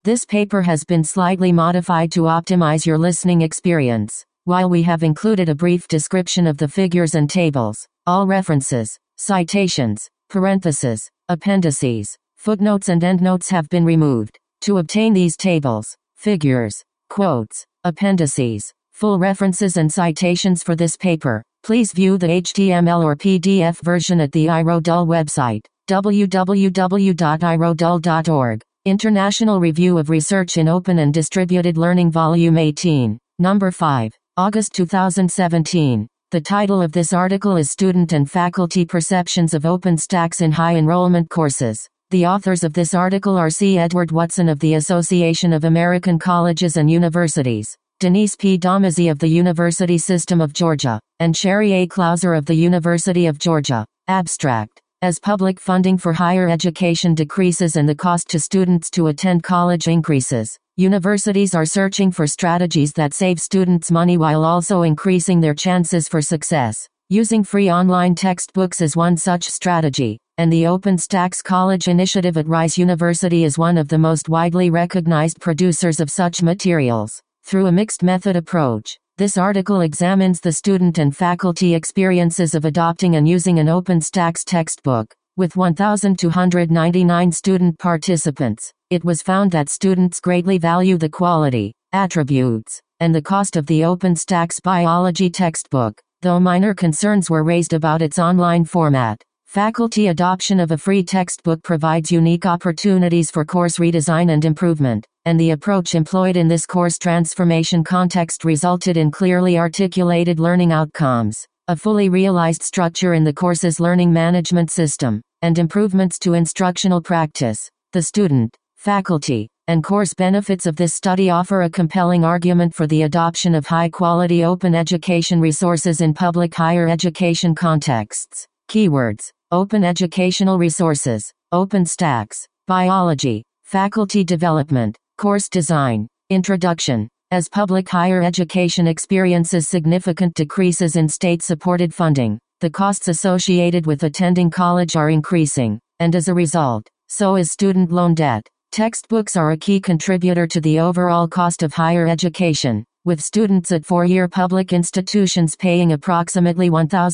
This paper has been slightly modified to optimize your listening experience. While we have included a brief description of the figures and tables, all references, citations, parentheses, appendices, footnotes and endnotes have been removed. To obtain these tables, figures, quotes, appendices, full references and citations for this paper, please view the HTML or PDF version at the iRodul website, www.irodul.org. International Review of Research in Open and Distributed Learning Volume 18, Number 5, August 2017. The title of this article is Student and Faculty Perceptions of OpenStax in High Enrollment Courses. The authors of this article are C. Edward Watson of the Association of American Colleges and Universities, Denise P. Domizzi of the University System of Georgia, and Sherry A. Klauser of the University of Georgia. Abstract. As public funding for higher education decreases and the cost to students to attend college increases, universities are searching for strategies that save students money while also increasing their chances for success. Using free online textbooks is one such strategy, and the OpenStax College Initiative at Rice University is one of the most widely recognized producers of such materials. Through a mixed method approach, this article examines the student and faculty experiences of adopting and using an OpenStax textbook. With 1,299 student participants, it was found that students greatly value the quality, attributes, and the cost of the OpenStax biology textbook, though minor concerns were raised about its online format. Faculty adoption of a free textbook provides unique opportunities for course redesign and improvement, and the approach employed in this course transformation context resulted in clearly articulated learning outcomes, a fully realized structure in the course's learning management system, and improvements to instructional practice. The student, faculty, and course benefits of this study offer a compelling argument for the adoption of high-quality open education resources in public higher education contexts. Keywords: open educational resources, OpenStax, biology, faculty development, course design. Introduction. As public higher education experiences significant decreases in state-supported funding, the costs associated with attending college are increasing, and as a result, so is student loan debt. Textbooks are a key contributor to the overall cost of higher education, with students at four-year public institutions paying approximately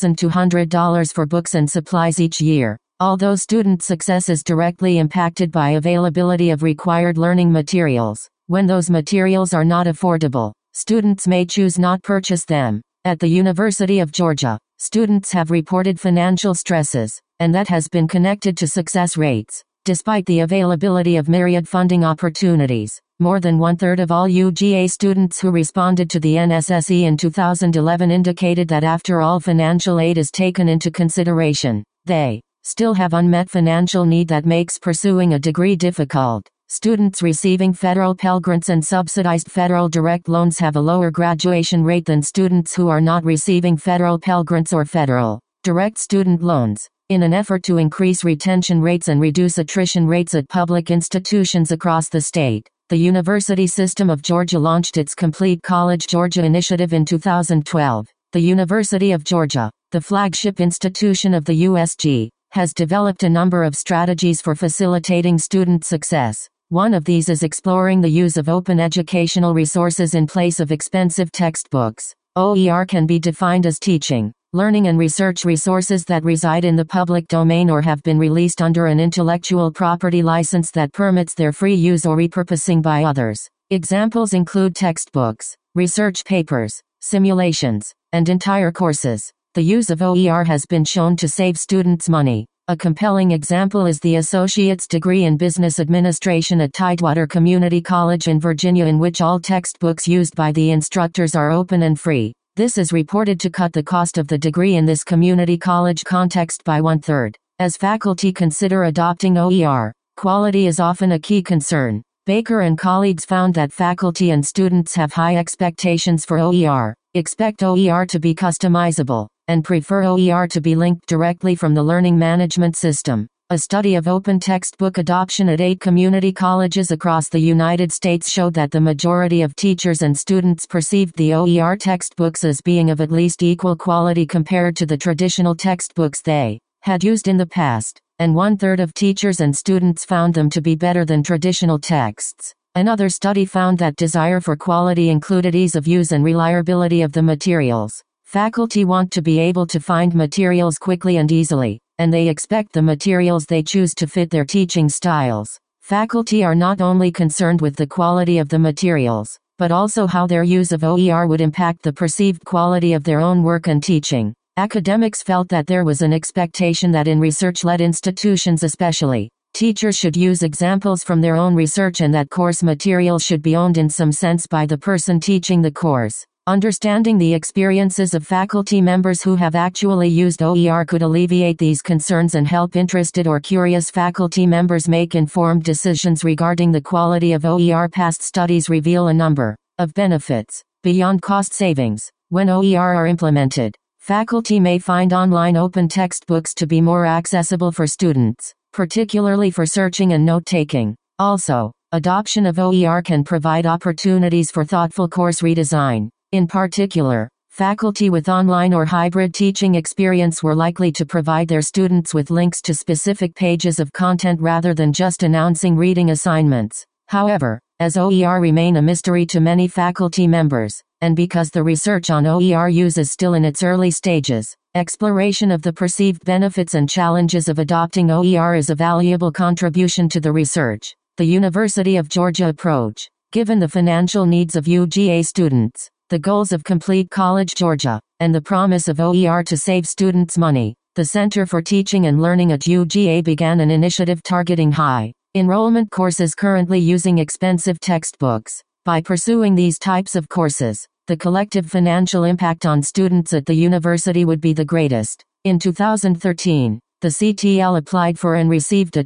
$1,200 for books and supplies each year. Although student success is directly impacted by availability of required learning materials, when those materials are not affordable, students may choose not purchase them. At the University of Georgia, students have reported financial stresses, and that has been connected to success rates. Despite the availability of myriad funding opportunities, more than one-third of all UGA students who responded to the NSSE in 2011 indicated that after all financial aid is taken into consideration, they still have unmet financial need that makes pursuing a degree difficult. Students receiving federal Pell Grants and subsidized federal direct loans have a lower graduation rate than students who are not receiving federal Pell Grants or federal direct student loans. In an effort to increase retention rates and reduce attrition rates at public institutions across the state, the University System of Georgia launched its Complete College Georgia initiative in 2012. The University of Georgia, the flagship institution of the USG, has developed a number of strategies for facilitating student success. One of these is exploring the use of open educational resources in place of expensive textbooks. OER can be defined as teaching, learning and research resources that reside in the public domain or have been released under an intellectual property license that permits their free use or repurposing by others. Examples include textbooks, research papers, simulations, and entire courses. The use of OER has been shown to save students money. A compelling example is the associate's degree in business administration at Tidewater Community College in Virginia, in which all textbooks used by the instructors are open and free. This is reported to cut the cost of the degree in this community college context by one-third. As faculty consider adopting OER, quality is often a key concern. Baker and colleagues found that faculty and students have high expectations for OER, expect OER to be customizable, and prefer OER to be linked directly from the learning management system. A study of open textbook adoption at 8 community colleges across the United States showed that the majority of teachers and students perceived the OER textbooks as being of at least equal quality compared to the traditional textbooks they had used in the past, and one-third of teachers and students found them to be better than traditional texts. Another study found that desire for quality included ease of use and reliability of the materials. Faculty want to be able to find materials quickly and easily, and they expect the materials they choose to fit their teaching styles. Faculty are not only concerned with the quality of the materials, but also how their use of OER would impact the perceived quality of their own work and teaching. Academics felt that there was an expectation that in research-led institutions especially, teachers should use examples from their own research and that course material should be owned in some sense by the person teaching the course. Understanding the experiences of faculty members who have actually used OER could alleviate these concerns and help interested or curious faculty members make informed decisions regarding the quality of OER. Past studies reveal a number of benefits beyond cost savings. When OER are implemented, faculty may find online open textbooks to be more accessible for students, particularly for searching and note-taking. Also, adoption of OER can provide opportunities for thoughtful course redesign. In particular, faculty with online or hybrid teaching experience were likely to provide their students with links to specific pages of content rather than just announcing reading assignments. However, as OER remain a mystery to many faculty members, and because the research on OER use is still in its early stages, exploration of the perceived benefits and challenges of adopting OER is a valuable contribution to the research. The University of Georgia approach. Given the financial needs of UGA students, the goals of Complete College Georgia, and the promise of OER to save students money, the Center for Teaching and Learning at UGA began an initiative targeting high enrollment courses currently using expensive textbooks. By pursuing these types of courses, the collective financial impact on students at the university would be the greatest. In 2013, the CTL applied for and received a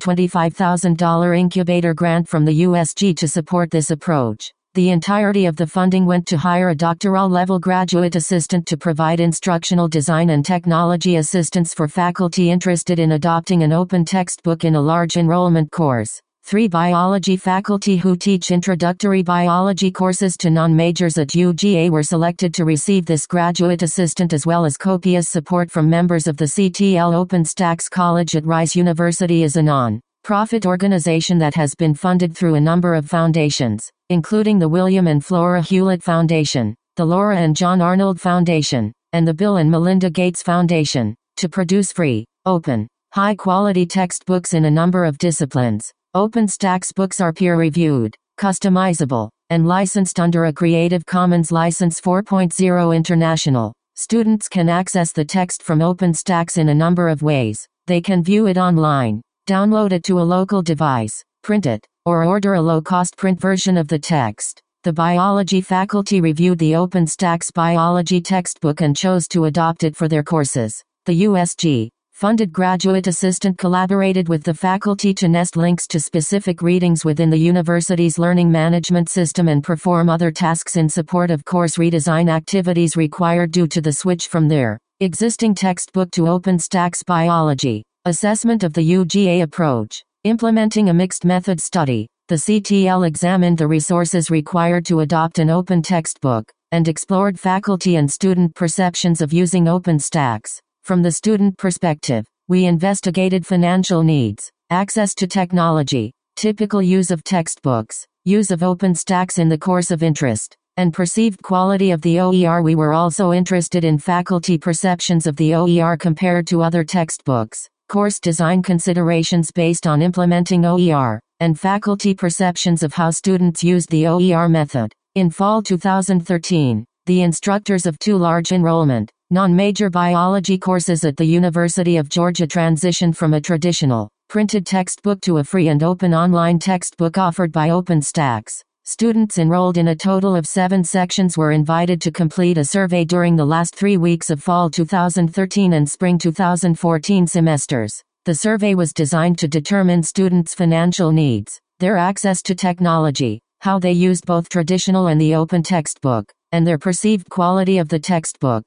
$25,000 incubator grant from the USG to support this approach. The entirety of the funding went to hire a doctoral-level graduate assistant to provide instructional design and technology assistance for faculty interested in adopting an open textbook in a large enrollment course. 3 biology faculty who teach introductory biology courses to non-majors at UGA were selected to receive this graduate assistant, as well as copious support from members of the CTL. OpenStax College at Rice University is a non-profit organization that has been funded through a number of foundations, including the William and Flora Hewlett Foundation, the Laura and John Arnold Foundation, and the Bill and Melinda Gates Foundation, to produce free, open, high-quality textbooks in a number of disciplines. OpenStax books are peer-reviewed, customizable, and licensed under a Creative Commons License 4.0 International. Students can access the text from OpenStax in a number of ways. They can view it online, download it to a local device, print it, or order a low-cost print version of the text. The biology faculty reviewed the OpenStax biology textbook and chose to adopt it for their courses. The USG funded graduate assistant collaborated with the faculty to nest links to specific readings within the university's learning management system and perform other tasks in support of course redesign activities required due to the switch from their existing textbook to OpenStax biology. Assessment of the UGA approach. Implementing a mixed method study, the CTL examined the resources required to adopt an open textbook, and explored faculty and student perceptions of using OpenStax. From the student perspective, we investigated financial needs, access to technology, typical use of textbooks, use of OpenStax in the course of interest, and perceived quality of the OER. We were also interested in faculty perceptions of the OER compared to other textbooks, course design considerations based on implementing OER, and faculty perceptions of how students used the OER method. In fall 2013, the instructors of 2 large enrollment, non-major biology courses at the University of Georgia transitioned from a traditional, printed textbook to a free and open online textbook offered by OpenStax. Students enrolled in a total of 7 sections were invited to complete a survey during the last 3 weeks of fall 2013 and spring 2014 semesters. The survey was designed to determine students' financial needs, their access to technology, how they used both traditional and the open textbook, and their perceived quality of the textbook.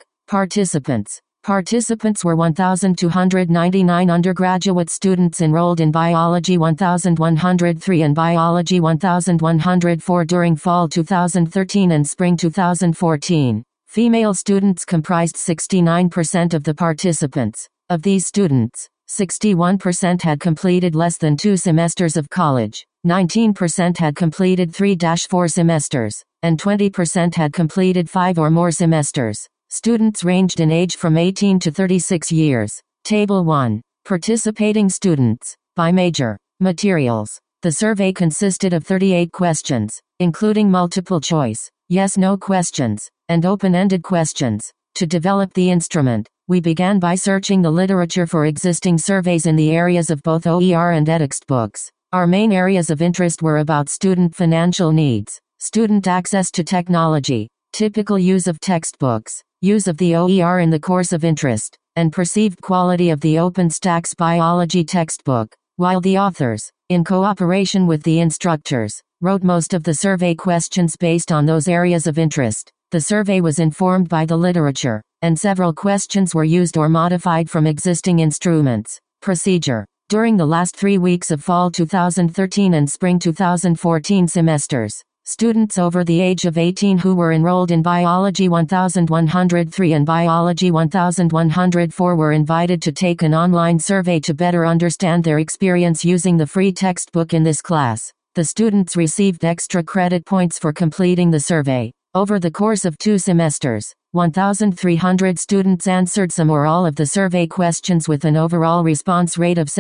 Participants were 1,299 undergraduate students enrolled in biology, 1,103 in biology, 1,104 during fall 2013 and spring 2014. Female students comprised 69% of the participants. Of these students, 61% had completed less than 2 semesters of college. 19% had completed 3-4 semesters, and 20% had completed 5 or more semesters. Students ranged in age from 18 to 36 years. Table 1. Participating students. By major. Materials. The survey consisted of 38 questions, including multiple choice, yes-no questions, and open-ended questions. To develop the instrument, we began by searching the literature for existing surveys in the areas of both OER and edX books. Our main areas of interest were about student financial needs, student access to technology, typical use of textbooks, use of the OER in the course of interest, and perceived quality of the OpenStax biology textbook, while the authors, in cooperation with the instructors, wrote most of the survey questions based on those areas of interest. The survey was informed by the literature, and several questions were used or modified from existing instruments. Procedure. During the last 3 weeks of fall 2013 and spring 2014 semesters, students over the age of 18 who were enrolled in Biology 1103 and Biology 1104 were invited to take an online survey to better understand their experience using the free textbook in this class. The students received extra credit points for completing the survey. Over the course of 2 semesters, 1,300 students answered some or all of the survey questions with an overall response rate of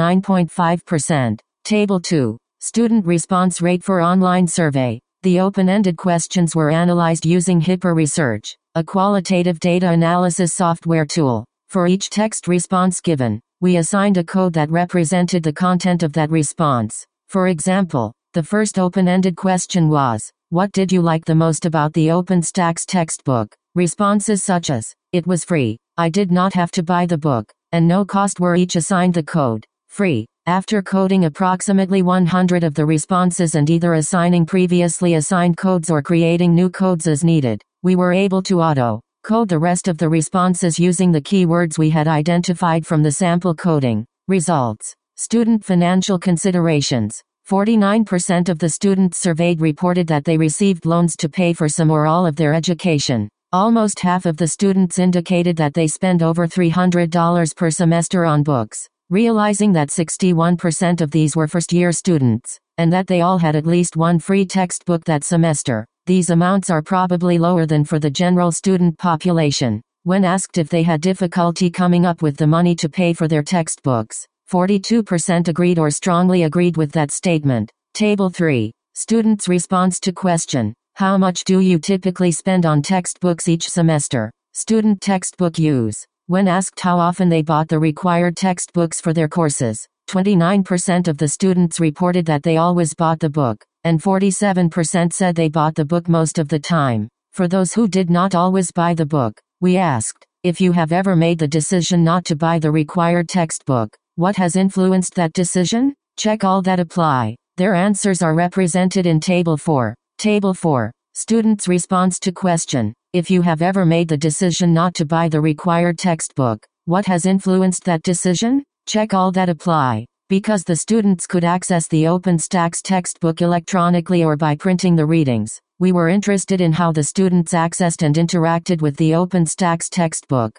79.5%. Table 2. Student response rate for online survey. The open-ended questions were analyzed using HIPAA Research, a qualitative data analysis software tool. For each text response given, we assigned a code that represented the content of that response. For example, the first open-ended question was, "What did you like the most about the OpenStax textbook?" Responses such as, "It was free," "I did not have to buy the book," and "no cost" were each assigned the code, free. After coding approximately 100 of the responses and either assigning previously assigned codes or creating new codes as needed, we were able to auto-code the rest of the responses using the keywords we had identified from the sample coding. Results. Student financial considerations. 49% of the students surveyed reported that they received loans to pay for some or all of their education. Almost half of the students indicated that they spend over $300 per semester on books, realizing that 61% of these were first-year students, and that they all had at least one free textbook that semester. These amounts are probably lower than for the general student population. When asked if they had difficulty coming up with the money to pay for their textbooks, 42% agreed or strongly agreed with that statement. Table 3. Students' response to question, "How much do you typically spend on textbooks each semester?" Student textbook use. When asked how often they bought the required textbooks for their courses, 29% of the students reported that they always bought the book, and 47% said they bought the book most of the time. For those who did not always buy the book, we asked, "If you have ever made the decision not to buy the required textbook, what has influenced that decision?" Check all that apply. Their answers are represented in Table 4. Table 4. Students' response to question, "If you have ever made the decision not to buy the required textbook, what has influenced that decision?" Check all that apply. Because the students could access the OpenStax textbook electronically or by printing the readings, we were interested in how the students accessed and interacted with the OpenStax textbook.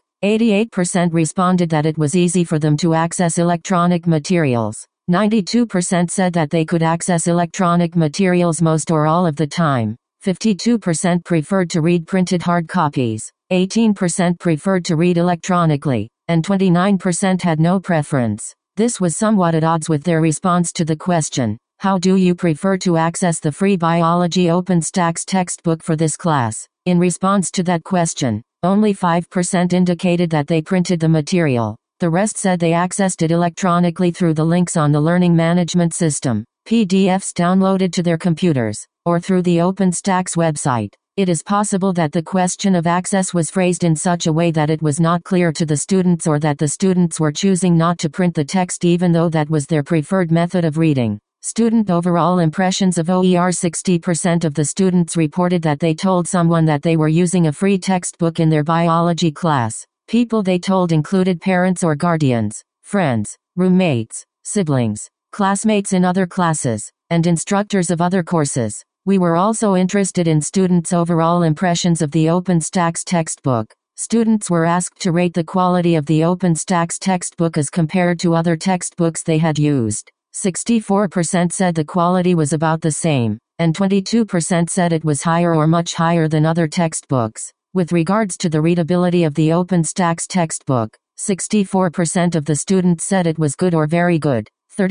88% responded that it was easy for them to access electronic materials. 92% said that they could access electronic materials most or all of the time. 52% preferred to read printed hard copies. 18% preferred to read electronically. And 29% had no preference. This was somewhat at odds with their response to the question, "How do you prefer to access the free Biology OpenStax textbook for this class?" In response to that question, only 5% indicated that they printed the material. The rest said they accessed it electronically through the links on the learning management system, PDFs downloaded to their computers, or through the OpenStax website. It is possible that the question of access was phrased in such a way that it was not clear to the students, or that the students were choosing not to print the text even though that was their preferred method of reading. Student overall impressions of OER. 60% of the students reported that they told someone that they were using a free textbook in their biology class. People they told included parents or guardians, friends, roommates, siblings, classmates in other classes, and instructors of other courses. We were also interested in students' overall impressions of the OpenStax textbook. Students were asked to rate the quality of the OpenStax textbook as compared to other textbooks they had used. 64% said the quality was about the same, and 22% said it was higher or much higher than other textbooks. With regards to the readability of the OpenStax textbook, 64% of the students said it was good or very good,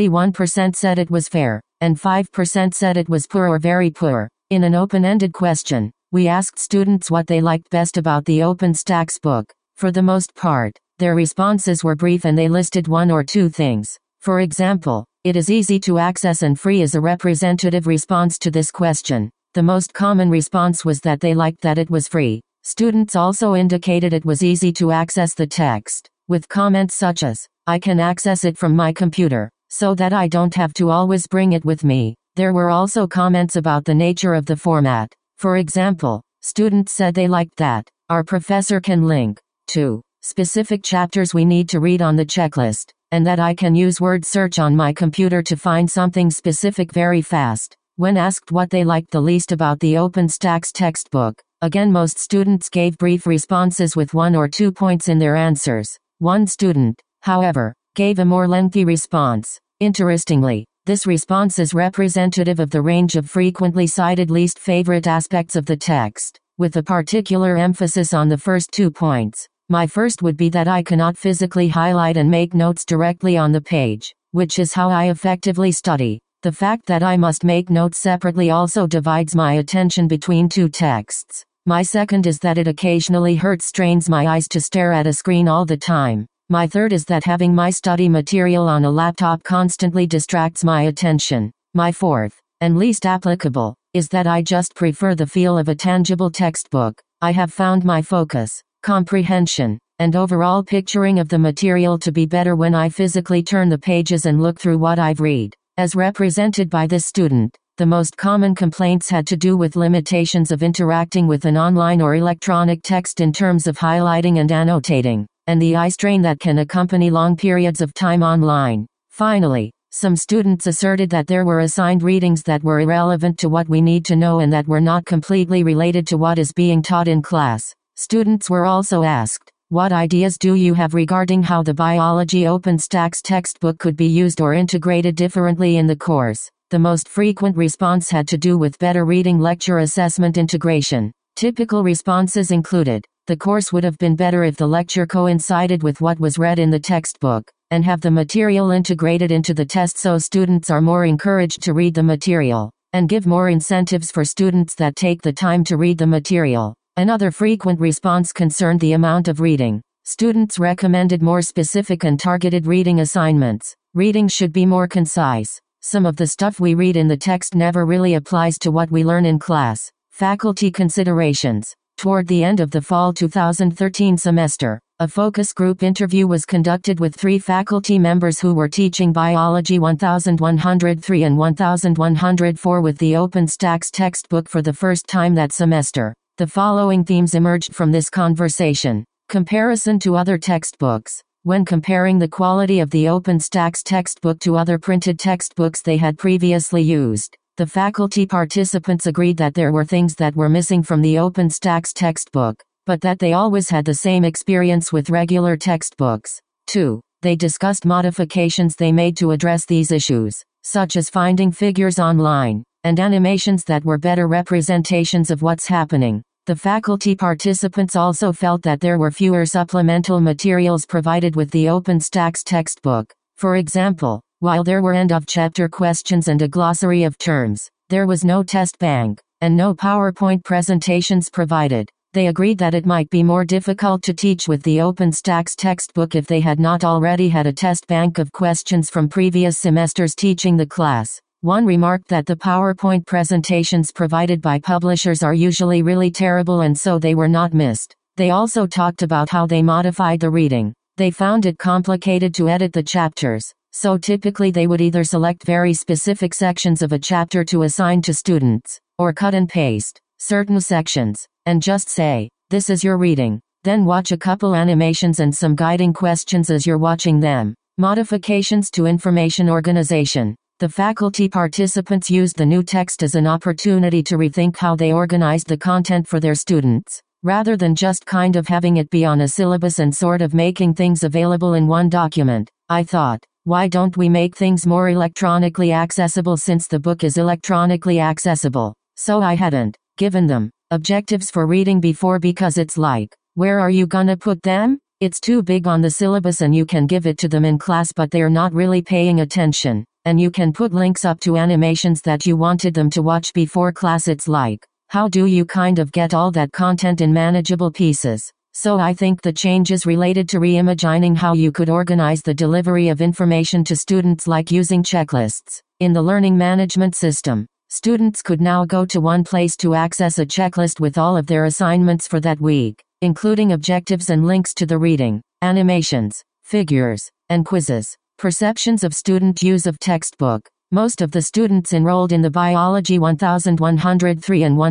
31% said it was fair, and 5% said it was poor or very poor. In an open-ended question, we asked students what they liked best about the OpenStax book. For the most part, their responses were brief and they listed one or two things. For example, it is easy to access and free is a representative response to this question. The most common response was that they liked that it was free. Students also indicated it was easy to access the text, with comments such as, "I can access it from my computer, so that I don't have to always bring it with me." There were also comments about the nature of the format. For example, students said they liked that our professor can link to specific chapters we need to read on the checklist, and that I can use word search on my computer to find something specific very fast. When asked what they liked the least about the OpenStax textbook, again most students gave brief responses with 1 or 2 points in their answers. One student, however, gave a more lengthy response. Interestingly, this response is representative of the range of frequently cited least favorite aspects of the text, with a particular emphasis on the first 2 points. My first would be that I cannot physically highlight and make notes directly on the page, which is how I effectively study. The fact that I must make notes separately also divides my attention between two texts. My second is that it occasionally strains my eyes to stare at a screen all the time. My third is that having my study material on a laptop constantly distracts my attention. My fourth, and least applicable, is that I just prefer the feel of a tangible textbook. I have found my focus, comprehension, and overall picturing of the material to be better when I physically turn the pages and look through what I've read. As represented by this student, the most common complaints had to do with limitations of interacting with an online or electronic text in terms of highlighting and annotating, and the eye strain that can accompany long periods of time online. Finally, some students asserted that there were assigned readings that were irrelevant to what we need to know and that were not completely related to what is being taught in class. Students were also asked, "What ideas do you have regarding how the biology OpenStax textbook could be used or integrated differently in the course?" The most frequent response had to do with better reading lecture assessment integration. Typical responses included, "The course would have been better if the lecture coincided with what was read in the textbook, and have the material integrated into the test so students are more encouraged to read the material, and give more incentives for students that take the time to read the material." Another frequent response concerned the amount of reading. Students recommended more specific and targeted reading assignments. Reading should be more concise. Some of the stuff we read in the text never really applies to what we learn in class. Faculty considerations. Toward the end of the fall 2013 semester, a focus group interview was conducted with 3 faculty members who were teaching Biology 1103 and 1104 with the OpenStax textbook for the first time that semester. The following themes emerged from this conversation. Comparison to other textbooks. When comparing the quality of the OpenStax textbook to other printed textbooks they had previously used, the faculty participants agreed that there were things that were missing from the OpenStax textbook, but that they always had the same experience with regular textbooks. 2. They discussed modifications they made to address these issues, such as finding figures online, and animations that were better representations of what's happening. The faculty participants also felt that there were fewer supplemental materials provided with the OpenStax textbook. For example, while there were end-of-chapter questions and a glossary of terms, there was no test bank, and no PowerPoint presentations provided. They agreed that it might be more difficult to teach with the OpenStax textbook if they had not already had a test bank of questions from previous semesters teaching the class. One remarked that the PowerPoint presentations provided by publishers are usually really terrible and so they were not missed. They also talked about how they modified the reading. They found it complicated to edit the chapters, so typically they would either select very specific sections of a chapter to assign to students, or cut and paste certain sections, and just say, "This is your reading." Then watch a couple animations and some guiding questions as you're watching them. Modifications to information organization. The faculty participants used the new text as an opportunity to rethink how they organized the content for their students. Rather than just kind of having it be on a syllabus and sort of making things available in one document, I thought, Why don't we make things more electronically accessible since the book is electronically accessible? So I hadn't given them objectives for reading before because it's like, where are you gonna put them? It's too big on the syllabus and you can give it to them in class but they're not really paying attention. And you can put links up to animations that you wanted them to watch before class. It's like, how do you kind of get all that content in manageable pieces? So I think the changes related to reimagining how you could organize the delivery of information to students, like using checklists in the learning management system. Students could now go to one place to access a checklist with all of their assignments for that week, including objectives and links to the reading, animations, figures, and quizzes. Perceptions of student use of textbook. Most of the students enrolled in the Biology 1103 and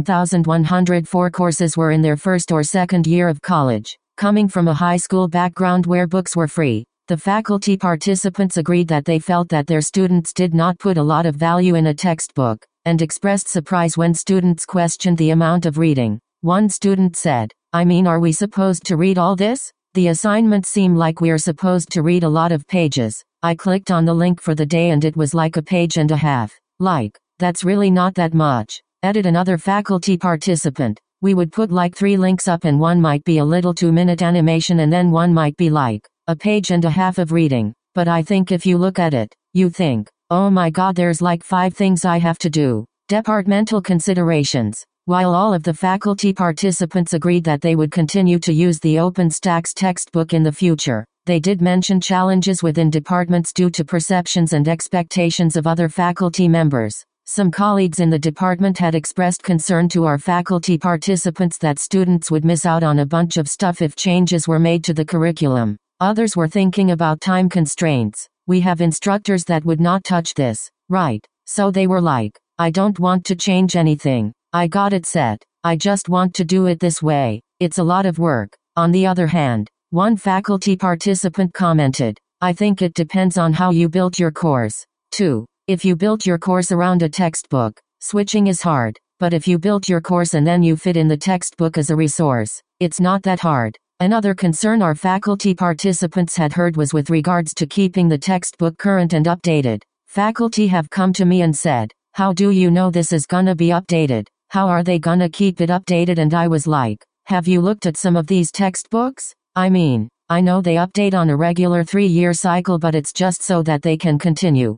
1104 courses were in their first or second year of college, coming from a high school background where books were free. The faculty participants agreed that they felt that their students did not put a lot of value in a textbook, and expressed surprise when students questioned the amount of reading. One student said, "I mean, are we supposed to read all this? The assignments seem like we're supposed to read a lot of pages." I clicked on the link for the day and it was like a page and a half. Like, that's really not that much. Added another faculty participant. We would put like 3 links up and one might be a little 2-minute animation and then one might be like a page and a half of reading. But I think if you look at it, you think, oh my god, there's like 5 things I have to do. Departmental considerations. While all of the faculty participants agreed that they would continue to use the OpenStax textbook in the future, they did mention challenges within departments due to perceptions and expectations of other faculty members. Some colleagues in the department had expressed concern to our faculty participants that students would miss out on a bunch of stuff if changes were made to the curriculum. Others were thinking about time constraints. We have instructors that would not touch this, right? So they were like, I don't want to change anything. I got it set. I just want to do it this way. It's a lot of work. On the other hand, one faculty participant commented, I think it depends on how you built your course. 2. If you built your course around a textbook, switching is hard. But if you built your course and then you fit in the textbook as a resource, it's not that hard. Another concern our faculty participants had heard was with regards to keeping the textbook current and updated. Faculty have come to me and said, how do you know this is gonna be updated? How are they gonna keep it updated? And I was like, have you looked at some of these textbooks? I mean, I know they update on a regular 3-year cycle, but it's just so that they can continue,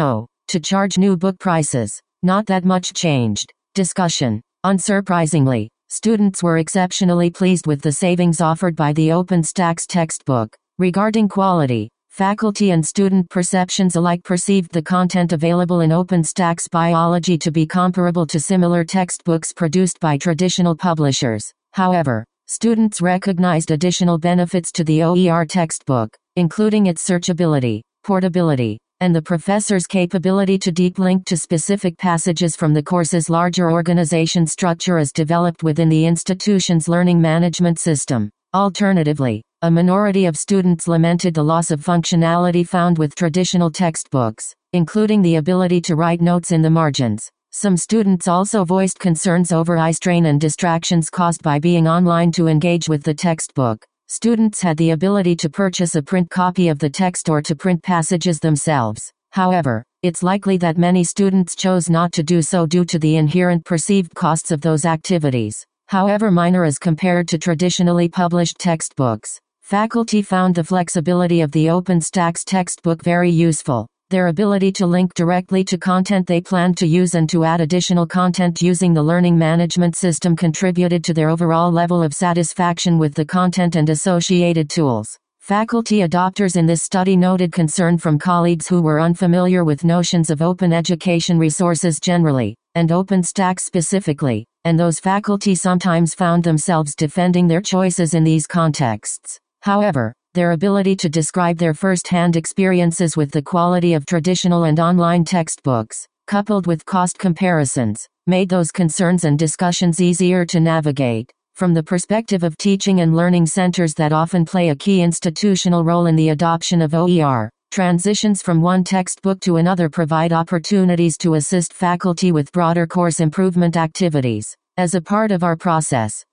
to charge new book prices. Not that much changed. Discussion. Unsurprisingly, students were exceptionally pleased with the savings offered by the OpenStax textbook. Regarding quality, faculty and student perceptions alike perceived the content available in OpenStax Biology to be comparable to similar textbooks produced by traditional publishers. However, students recognized additional benefits to the OER textbook, including its searchability, portability, and the professor's capability to deep link to specific passages from the course's larger organization structure as developed within the institution's learning management system. Alternatively, a minority of students lamented the loss of functionality found with traditional textbooks, including the ability to write notes in the margins. Some students also voiced concerns over eye strain and distractions caused by being online to engage with the textbook. Students had the ability to purchase a print copy of the text or to print passages themselves. However, it's likely that many students chose not to do so due to the inherent perceived costs of those activities, however minor as compared to traditionally published textbooks. Faculty found the flexibility of the OpenStax textbook very useful. Their ability to link directly to content they planned to use and to add additional content using the learning management system contributed to their overall level of satisfaction with the content and associated tools. Faculty adopters in this study noted concern from colleagues who were unfamiliar with notions of open education resources generally, and OpenStax specifically, and those faculty sometimes found themselves defending their choices in these contexts. However, their ability to describe their first-hand experiences with the quality of traditional and online textbooks, coupled with cost comparisons, made those concerns and discussions easier to navigate. From the perspective of teaching and learning centers that often play a key institutional role in the adoption of OER, transitions from one textbook to another provide opportunities to assist faculty with broader course improvement activities. As a part of our process,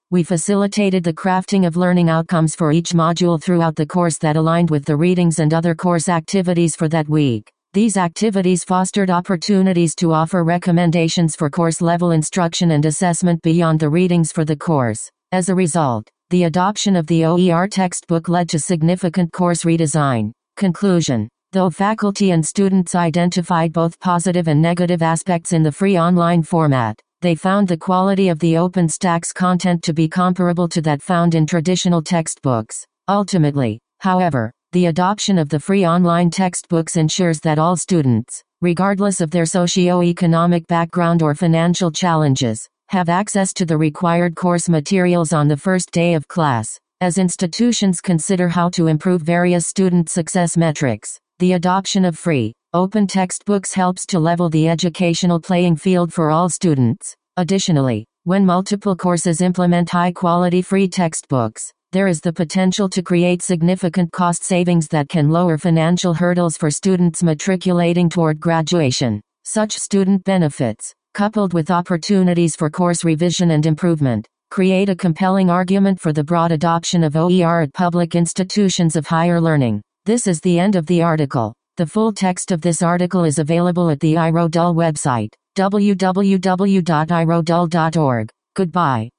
We facilitated the crafting of learning outcomes for each module throughout the course that aligned with the readings and other course activities for that week. These activities fostered opportunities to offer recommendations for course-level instruction and assessment beyond the readings for the course. As a result, the adoption of the OER textbook led to significant course redesign. Conclusion. Though faculty and students identified both positive and negative aspects in the free online format, they found the quality of the OpenStax content to be comparable to that found in traditional textbooks. Ultimately, however, the adoption of the free online textbooks ensures that all students, regardless of their socio-economic background or financial challenges, have access to the required course materials on the first day of class. As institutions consider how to improve various student success metrics, the adoption of free, open textbooks helps to level the educational playing field for all students. Additionally, when multiple courses implement high-quality free textbooks, there is the potential to create significant cost savings that can lower financial hurdles for students matriculating toward graduation. Such student benefits, coupled with opportunities for course revision and improvement, create a compelling argument for the broad adoption of OER at public institutions of higher learning. This is the end of the article. The full text of this article is available at the iRodul website, www.irodul.org. Goodbye.